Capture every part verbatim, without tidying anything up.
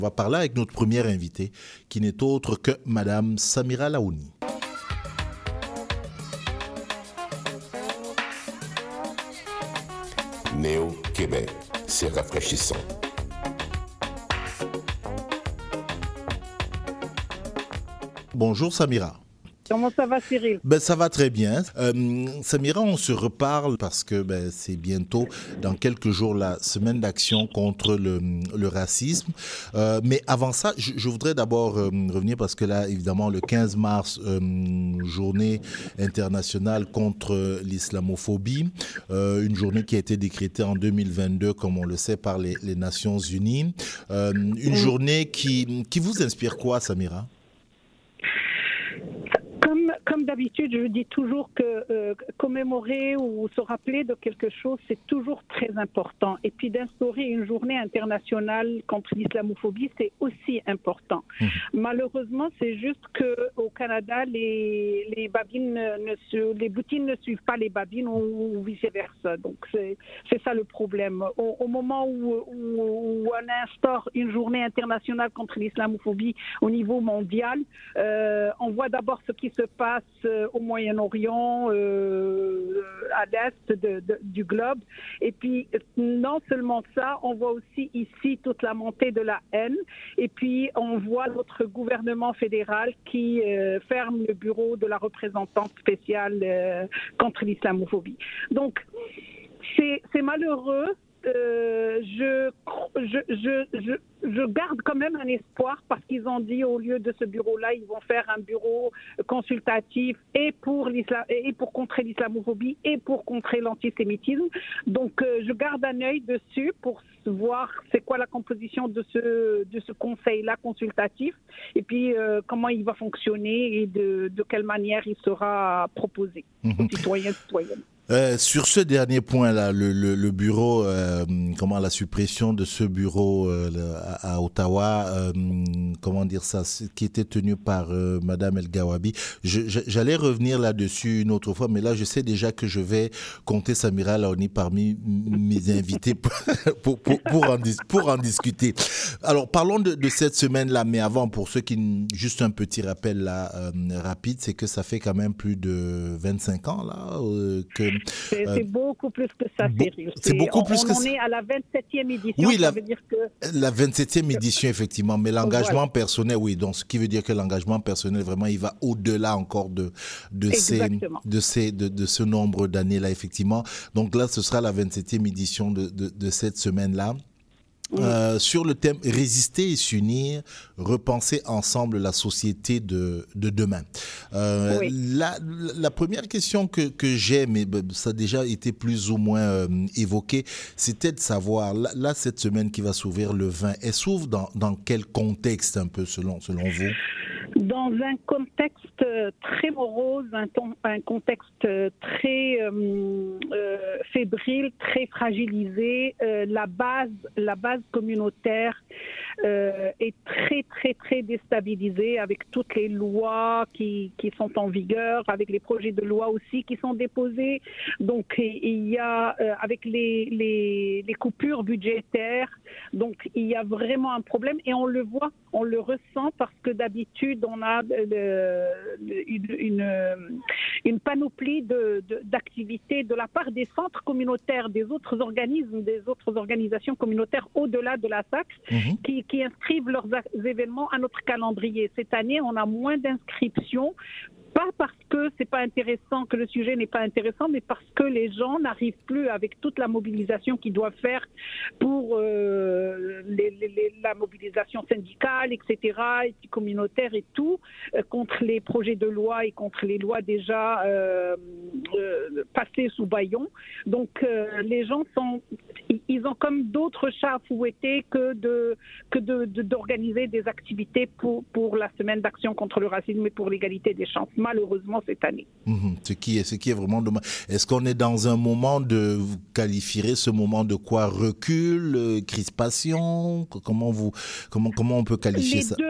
On va parler avec notre première invitée, qui n'est autre que Madame Samira Laouni. Néo-Québec, c'est rafraîchissant. Bonjour Samira. Comment ça va, Cyril? Ben, ça va très bien. Euh, Samira, on se reparle parce que ben, c'est bientôt, dans quelques jours, la semaine d'action contre le, le racisme. Euh, mais avant ça, je, je voudrais d'abord euh, revenir parce que là, évidemment, le quinze mars, euh, journée internationale contre l'islamophobie, euh, une journée qui a été décrétée en deux mille vingt-deux, comme on le sait, par les, les Nations Unies. Euh, une journée qui, qui vous inspire quoi, Samira? Comme, comme d'habitude, je dis toujours que euh, commémorer ou se rappeler de quelque chose, c'est toujours très important. Et puis d'instaurer une journée internationale contre l'islamophobie, c'est aussi important. Mmh. Malheureusement, c'est juste qu'au Canada, les, les, babines ne se, les boutines ne suivent pas les babines ou, ou vice-versa. Donc c'est, c'est ça le problème. Au, au moment où, où, où on instaure une journée internationale contre l'islamophobie au niveau mondial, euh, on voit d'abord ce qui se passe au Moyen-Orient, euh, à l'est de, de, du globe. Et puis, non seulement ça, on voit aussi ici toute la montée de la haine. Et puis, on voit notre gouvernement fédéral qui euh, ferme le bureau de la représentante spéciale euh, contre l'islamophobie. Donc, c'est, c'est malheureux. Euh, je, je, je, je, je garde quand même un espoir parce qu'ils ont dit au lieu de ce bureau-là, ils vont faire un bureau consultatif et pour, l'islam, et pour contrer l'islamophobie et pour contrer l'antisémitisme. Donc euh, je garde un œil dessus pour voir c'est quoi la composition de ce, de ce conseil-là consultatif et puis euh, comment il va fonctionner et de, de quelle manière il sera proposé aux citoyens et citoyennes. Euh, sur ce dernier point-là, le, le, le bureau, euh, comment la suppression de ce bureau euh, à, à Ottawa, euh, comment dire ça, qui était tenu par euh, Madame El Gawabi. Je, je, j'allais revenir là-dessus une autre fois, mais là, je sais déjà que je vais compter Samira Laouni parmi mes invités pour, pour, pour, pour, en, pour en discuter. Alors, parlons de, de cette semaine-là, mais avant, pour ceux qui, juste un petit rappel là, euh, rapide, c'est que ça fait quand même plus de vingt-cinq ans là euh, que C'est, euh, c'est beaucoup plus que ça, Cyril. C'est, c'est beaucoup on, plus on que en ça. est à la vingt-septième édition, oui, ça la, veut dire que... La vingt-septième édition, effectivement, mais l'engagement voilà. personnel, oui, donc ce qui veut dire que l'engagement personnel, vraiment, il va au-delà encore de, de, ces, de, ces, de, de ce nombre d'années-là, effectivement. Donc là, ce sera la vingt-septième édition de, de, de cette semaine-là. Euh, sur le thème résister et s'unir, repenser ensemble la société de, de demain. Euh, oui. la, la première question que, que j'ai, mais ça a déjà été plus ou moins euh, évoqué, c'était de savoir, là, là cette semaine qui va s'ouvrir le vingt, elle s'ouvre dans, dans quel contexte un peu selon, selon vous ? Dans un contexte très morose, un, ton, un contexte très euh, euh, fébrile, très fragilisé, euh, la base, la base communautaire euh, est très, très, très déstabilisée avec toutes les lois qui, qui sont en vigueur, avec les projets de loi aussi qui sont déposés. Donc, il y a, euh, avec les, les, les coupures budgétaires, donc il y a vraiment un problème et on le voit, on le ressent parce que d'habitude, on a euh, une, une, une panoplie de, de, d'activités de la part des centres communautaires, des autres organismes, des autres organisations communautaires au-delà de la S A C, mmh. qui, qui inscrivent leurs événements à notre calendrier. Cette année, on a moins d'inscriptions. Pas parce que c'est pas intéressant, que le sujet n'est pas intéressant, mais parce que les gens n'arrivent plus avec toute la mobilisation qu'ils doivent faire pour euh, les, les, la mobilisation syndicale, et cetera, et communautaire et tout, euh, contre les projets de loi et contre les lois déjà euh, euh, passées sous bâillon. Donc euh, les gens sont, ils ont comme d'autres chats à fouetter que de que de, de d'organiser des activités pour pour la semaine d'action contre le racisme et pour l'égalité des chances. Malheureusement cette année. Mmh, ce qui est, ce qui est vraiment dommage. Est-ce qu'on est dans un moment de, vous qualifierez ce moment de quoi, recul, euh, crispation, comment vous, comment, comment on peut qualifier les ça? deux,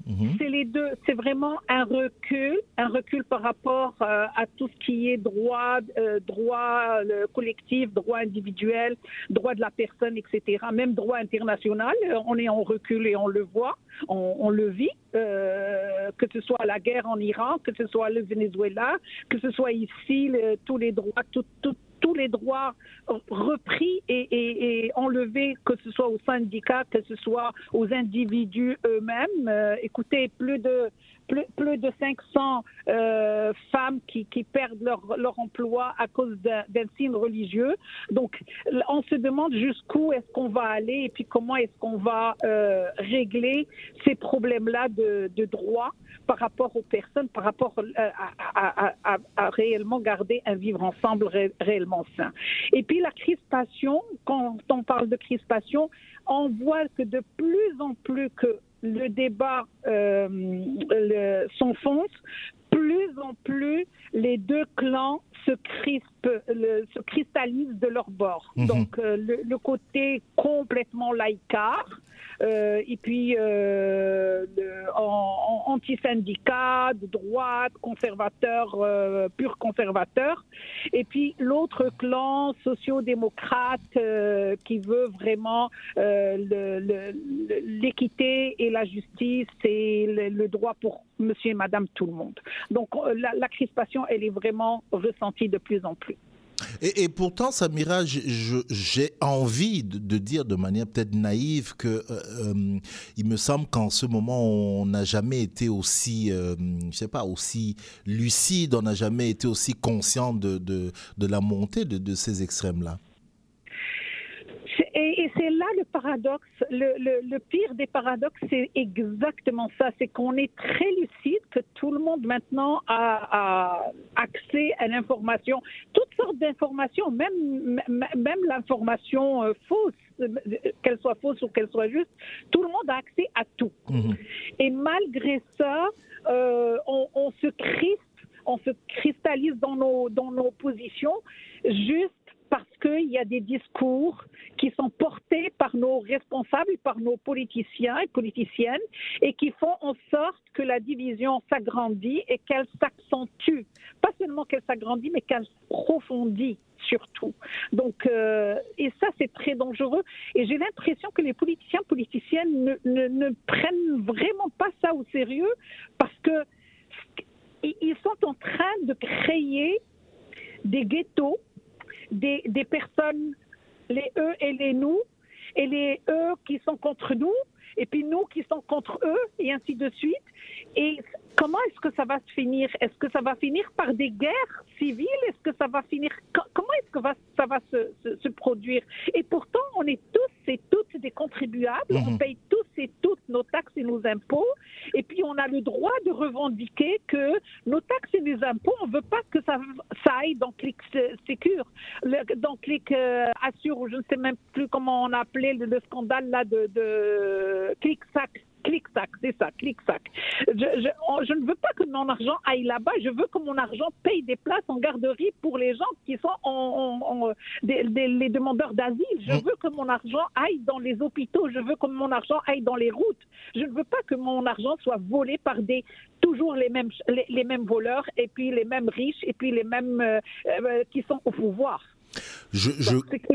Mmh. C'est les deux. C'est vraiment un recul, un recul par rapport euh, à tout ce qui est droit, euh, droit euh, collectif, droit individuel, droit de la personne, et cetera. Même droit international, on est en recul et on le voit, on, on le vit. Euh, que ce soit la guerre en Iran, que ce soit le Venezuela, que ce soit ici, le, tous les droits, tout, tout, tous les droits repris et, et, et enlevés, que ce soit aux syndicats, que ce soit aux individus eux-mêmes. Euh, écoutez, plus de plus, plus de cinq cents euh, femmes qui, qui perdent leur, leur emploi à cause d'un, d'un signe religieux. Donc, on se demande jusqu'où est-ce qu'on va aller et puis comment est-ce qu'on va euh, régler ces problèmes-là de, de droit par rapport aux personnes, par rapport à, à, à, à, à réellement garder un vivre ensemble ré, réellement sain. Et puis la crispation, quand on parle de crispation, on voit que de plus en plus que le débat euh, le, s'enfonce, plus en plus les deux clans se crispent, le, se cristallisent de leur bord. Mmh. Donc euh, le, le côté complètement laïcard, euh, et puis euh, le, en, en anti-syndicat, de droite, conservateur, euh, pur conservateur, et puis l'autre clan socio-démocrate euh, qui veut vraiment euh, le, le, l'équité et la justice et le, le droit pour monsieur et madame tout le monde. Donc la, la crispation, elle est vraiment ressentie de plus en plus. Et, et pourtant, Samira, je, je, j'ai envie de, de dire de manière peut-être naïve que euh, euh, il me semble qu'en ce moment, on n'a jamais été aussi, euh, je sais pas, aussi lucide, on n'a jamais été aussi conscient de, de, de la montée de, de ces extrêmes-là. Et, et c'est là le paradoxe, le, le, le pire des paradoxes, c'est exactement ça, c'est qu'on est très lucide, que tout le monde maintenant a, a accès à l'information, toutes sortes d'informations, même, même l'information euh, fausse, qu'elle soit fausse ou qu'elle soit juste, tout le monde a accès à tout. Mmh. Et malgré ça, euh, on, on se crispe, on se cristallise dans nos, dans nos positions, juste parce qu'il y a des discours qui sont portés par nos responsables, par nos politiciens et politiciennes, et qui font en sorte que la division s'agrandit et qu'elle s'accentue. Pas seulement qu'elle s'agrandit, mais qu'elle s'approfondit surtout. Donc, euh, et ça, c'est très dangereux. Et j'ai l'impression que les politiciens, politiciennes ne, ne, ne prennent vraiment pas ça au sérieux parce que ils sont en train de créer des ghettos, Des, des personnes, les eux et les nous, et les eux qui sont contre nous, et puis nous qui sont contre eux, et ainsi de suite. Et comment est-ce que ça va se finir? Est-ce que ça va finir par des guerres civiles? Est-ce que ça va finir... Comment est-ce que va, ça va se, se, se produire? Et pourtant, on est tous et toutes des contribuables, mmh. on paye tous et toutes nos taxes et nos impôts, et puis on a le droit de revendiquer que nos taxes et nos impôts, on ne veut pas que ça, ça aille dans Click Secure, dans Click euh, Assure, ou je ne sais même plus comment on appelait le, le scandale là de, de Click-Sac. Clic-sac, c'est ça, clic-sac. Je, je, je ne veux pas que mon argent aille là-bas, je veux que mon argent paye des places en garderie pour les gens qui sont en, en, en, des, des, les demandeurs d'asile. Je veux que mon argent aille dans les hôpitaux, je veux que mon argent aille dans les routes. Je ne veux pas que mon argent soit volé par des toujours les mêmes, les, les mêmes voleurs et puis les mêmes riches et puis les mêmes euh, euh, qui sont au pouvoir. Je, je,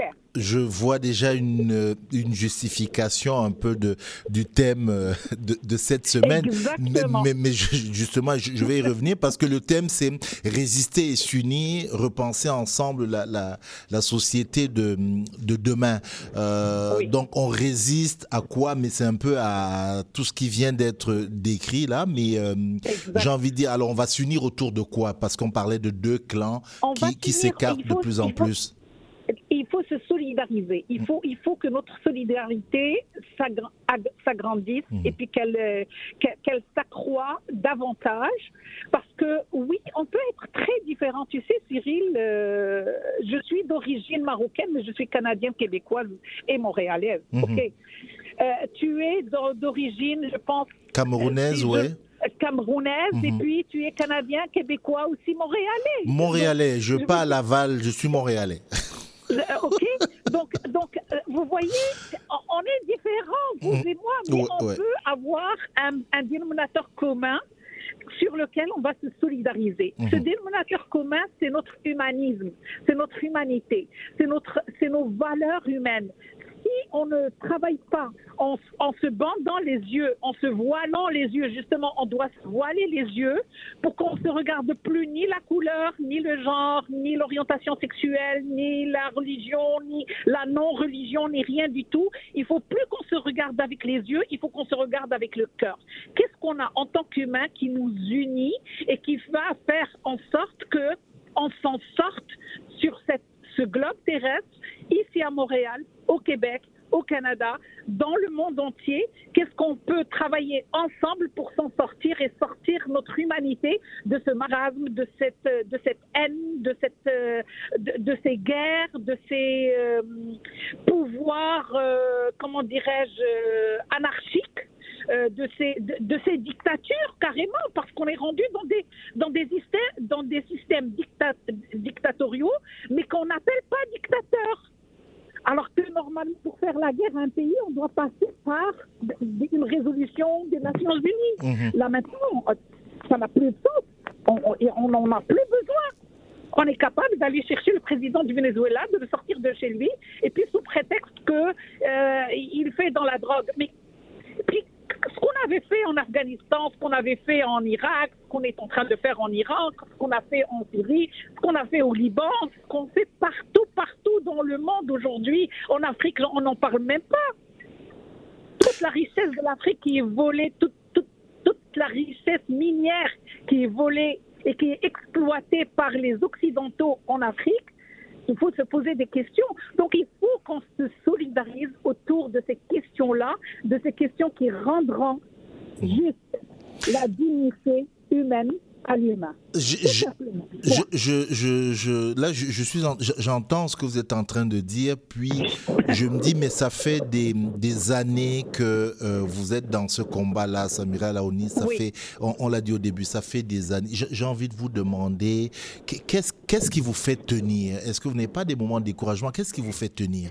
je vois déjà une, une justification un peu de, du thème de, de cette semaine. Exactement. Mais, mais, mais justement, je vais y revenir parce que le thème, c'est résister et s'unir, repenser ensemble la, la, la société de, de demain. Euh, oui. Donc, on résiste à quoi? Mais c'est un peu à tout ce qui vient d'être décrit là. Mais euh, j'ai envie de dire, alors on va s'unir autour de quoi? Parce qu'on parlait de deux clans on qui, qui s'écartent de plus en plus. Il faut se solidariser. Il faut, il faut que notre solidarité s'agrandisse mmh. et puis qu'elle, qu'elle, qu'elle s'accroît davantage. Parce que oui, on peut être très différent. Tu sais, Cyril, euh, je suis d'origine marocaine, mais je suis canadienne, québécoise et montréalaise. Mmh. Okay. Euh, tu es d'origine, je pense... Camerounaise, oui. Camerounaise, mmh. et puis tu es canadien, québécois, aussi montréalais. Montréalais, je, je pars à Laval, je suis montréalais. Euh, ok, donc, donc euh, vous voyez, on est différents, vous mmh. et moi, mais ouais, on ouais. peut avoir un, un dénominateur commun sur lequel on va se solidariser. Mmh. Ce dénominateur commun, c'est notre humanisme, c'est notre humanité, c'est, notre, c'est nos valeurs humaines. Si on ne travaille pas en, en se bandant les yeux, en se voilant les yeux, justement, on doit se voiler les yeux pour qu'on ne se regarde plus ni la couleur, ni le genre, ni l'orientation sexuelle, ni la religion, ni la non-religion, ni rien du tout. Il ne faut plus qu'on se regarde avec les yeux, il faut qu'on se regarde avec le cœur. Qu'est-ce qu'on a en tant qu'humain qui nous unit et qui va faire en sorte qu'on s'en sorte sur cette, ce globe terrestre, ici à Montréal, au Québec, au Canada, dans le monde entier? Qu'est-ce qu'on peut travailler ensemble pour s'en sortir et sortir notre humanité de ce marasme, de cette, de cette haine, de, cette, de, de ces guerres, de ces euh, pouvoirs, euh, comment dirais-je, euh, anarchiques, euh, de, ces, de, de ces dictatures, carrément, parce qu'on est rendu dans des, dans des systèmes, dans des systèmes dicta- dictatoriaux, mais qu'on n'appelle pas dictateurs. Alors que normalement, pour faire la guerre à un pays, on doit passer par une résolution des Nations Unies. Mmh. Là maintenant, ça n'a plus de sens. On n'en a plus besoin. On est capable d'aller chercher le président du Venezuela, de le sortir de chez lui, et puis sous prétexte qu'il euh, fait dans la drogue. Mais puis, ce qu'on avait fait en Afghanistan, ce qu'on avait fait en Irak, ce qu'on est en train de faire en Iran, ce qu'on a fait en Syrie, ce qu'on a fait au Liban, ce qu'on fait partout, partout dans le monde aujourd'hui. En Afrique, on n'en parle même pas. Toute la richesse de l'Afrique qui est volée, toute, toute, toute la richesse minière qui est volée et qui est exploitée par les Occidentaux en Afrique, il faut se poser des questions. Donc, il faut qu'on se solidarise autour de ces questions-là, de ces questions qui rendront juste la dignité humaine à l'humain. Je, je, je, je, je, je, là, je, je suis en, j'entends ce que vous êtes en train de dire, puis je me dis, mais ça fait des, des années que euh, vous êtes dans ce combat-là, Samira Laoni, ça oui. fait, on, on l'a dit au début, ça fait des années. J'ai envie de vous demander, qu'est-ce, qu'est-ce qui vous fait tenir? Est-ce que vous n'avez pas des moments de découragement? Qu'est-ce qui vous fait tenir?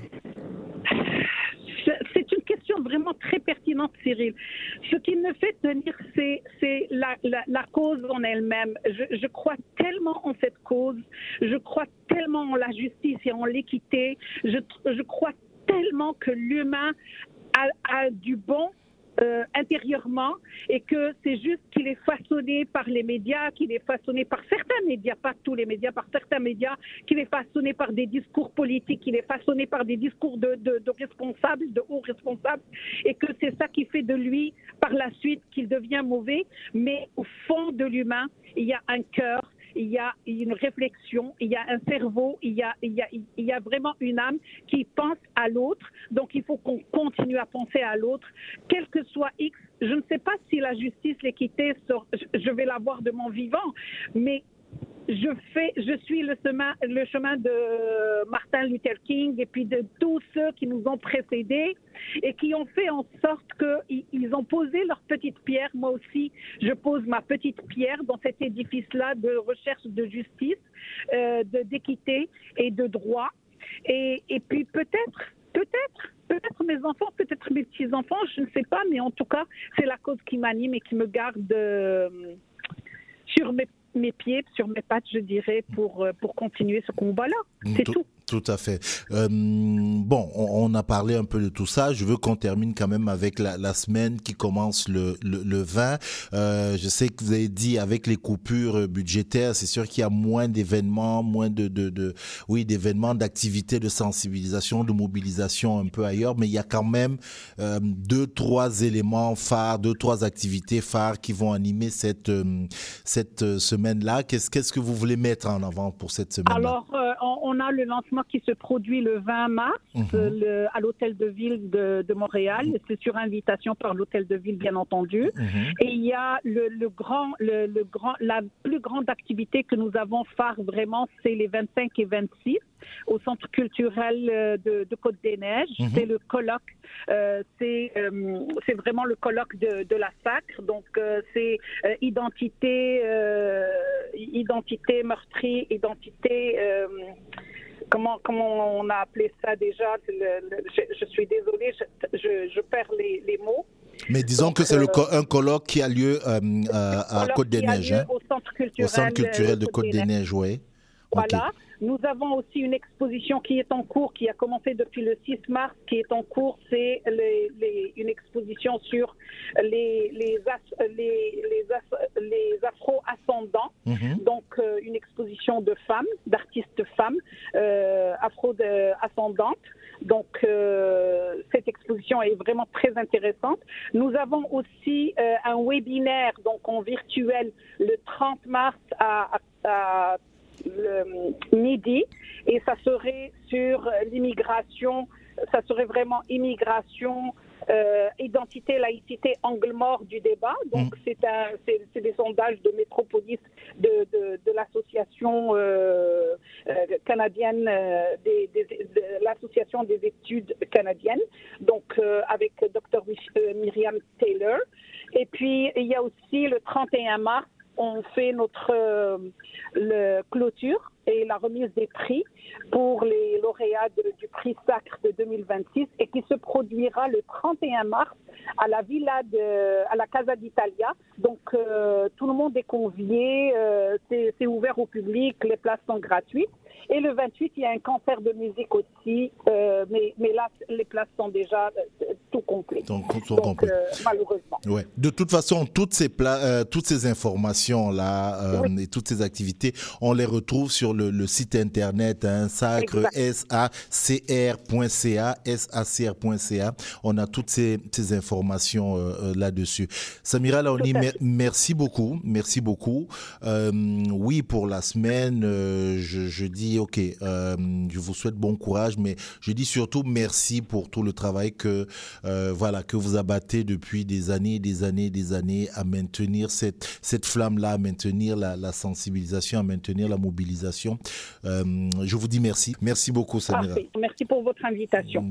Vraiment très pertinente, Cyril. Ce qui me fait tenir, c'est, c'est la, la, la cause en elle-même. Je, je crois tellement en cette cause, je crois tellement en la justice et en l'équité, je, je crois tellement que l'humain a, a du bon Euh, intérieurement et que c'est juste qu'il est façonné par les médias, qu'il est façonné par certains médias, pas tous les médias, par certains médias, qu'il est façonné par des discours politiques, qu'il est façonné par des discours de, de, de responsables, de hauts responsables, et que c'est ça qui fait de lui, par la suite, qu'il devient mauvais. Mais au fond de l'humain, il y a un cœur, il y a une réflexion, il y a un cerveau, il y a, il y a, il y a vraiment une âme qui pense à l'autre. Donc, il faut qu'on continue à penser à l'autre, quel que soit X. Je ne sais pas si la justice, l'équité, je vais l'avoir de mon vivant, mais je fais, je suis le chemin, le chemin de Martin Luther King et puis de tous ceux qui nous ont précédés et qui ont fait en sorte qu'ils ont posé leur petite pierre. Moi aussi, je pose ma petite pierre dans cet édifice-là de recherche de justice, euh, de, d'équité et de droit. Et, et puis peut-être, peut-être, peut-être mes enfants, peut-être mes petits-enfants, je ne sais pas, mais en tout cas, c'est la cause qui m'anime et qui me garde euh, sur mes mes pieds, sur mes pattes, je dirais, pour, pour continuer ce combat-là. C'est tout. tout. Tout à fait. Euh, bon, on, on a parlé un peu de tout ça. Je veux qu'on termine quand même avec la, la semaine qui commence le, le, le vingt. Euh, je sais que vous avez dit avec les coupures budgétaires, c'est sûr qu'il y a moins d'événements, moins de, de, de oui, d'événements, d'activités de sensibilisation, de mobilisation un peu ailleurs, mais il y a quand même euh, deux, trois éléments phares, deux, trois activités phares qui vont animer cette euh, cette semaine-là. Qu'est-ce qu'est-ce que vous voulez mettre en avant pour cette semaine-là? Alors, euh, on a le lancement qui se produit le vingt mars mmh. le, à l'hôtel de ville de, de Montréal. Mmh. C'est sur invitation par l'hôtel de ville, bien entendu. Mmh. Et il y a le, le grand, le, le grand, la plus grande activité que nous avons phare vraiment, c'est les vingt-cinq et vingt-six au Centre culturel de, de Côte-des-Neiges. Mmh. C'est le colloque. Euh, c'est, euh, c'est vraiment le colloque de, de la Sacre. Donc, euh, c'est euh, identité, euh, identité meurtrie, identité... Euh, comment, comment on a appelé ça déjà, le, le, je, je suis désolée, je, je, je perds les, les mots. Mais disons Donc, que c'est euh, le, un colloque qui a lieu euh, à, à Côte-des-Neiges. Hein, au Centre culturel, au centre culturel de Côte-des-Neiges, oui. Voilà. Okay. Nous avons aussi une exposition qui est en cours, qui a commencé depuis le six mars, qui est en cours. C'est les, les, une exposition sur les, les, as, les, les, as, les afro-ascendants. Mm-hmm. Donc, euh, une exposition de femmes, d'artistes femmes euh, afro-ascendantes. Donc, euh, cette exposition est vraiment très intéressante. Nous avons aussi euh, un webinaire, donc en virtuel, le trente mars à, à, à le midi, et ça serait sur l'immigration, ça serait vraiment immigration, euh, identité, laïcité, angle mort du débat. Donc, mmh. c'est, un, c'est, c'est des sondages de Métropolis, de, de, de l'association euh, euh, canadienne, euh, des, des, de l'association des études canadiennes, donc euh, avec docteur Myriam Taylor. Et puis, il y a aussi le trente et un mars, on fait notre euh, le clôture et la remise des prix pour les lauréats de, du prix Sacre de deux mille vingt-six, et qui se produira le trente et un mars à la villa de, à la Casa d'Italia. Donc euh, tout le monde est convié, euh, c'est, c'est ouvert au public, les places sont gratuites. Et le vingt-huit, il y a un concert de musique aussi, euh, mais, mais là, les places sont déjà euh, tout complètes. Donc, tout Donc complet. euh, malheureusement. Ouais. De toute façon, toutes ces, pla- euh, toutes ces informations-là euh, oui. et toutes ces activités, on les retrouve sur le, le site internet, hein, sacre, S A C R point C A, S A C R point C A. On a toutes ces, ces informations euh, là-dessus. Samira Laoni, mer- merci beaucoup. Merci beaucoup. Euh, oui, pour la semaine, euh, je, je dis ok, euh, je vous souhaite bon courage, mais je dis surtout merci pour tout le travail que euh, voilà que vous abattez depuis des années, des années, des années à maintenir cette cette flamme-là, à maintenir la, la sensibilisation, à maintenir la mobilisation. Euh, je vous dis merci, merci beaucoup, Samira. Parfait. Merci pour votre invitation.